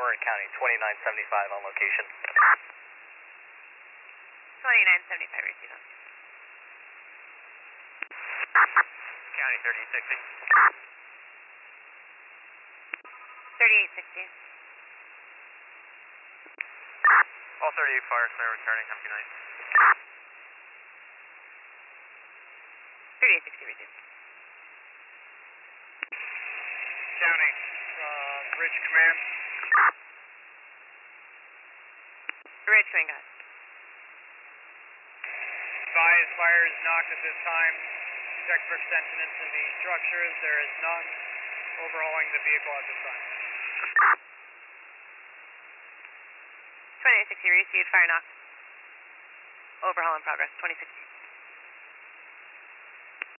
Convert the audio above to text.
Marin County, 2975 on location. 2975, receive. County 3860. 3860. All 38 fire clear, returning, have a good night. 3860, receive. County, Ridge Command. Ridge Command, go ahead. Advise fire is knocked at this time. Check for extension into the structures. There is none. Overhauling the vehicle at this time. 2860, received, fire knock. Overhaul in progress, 2060.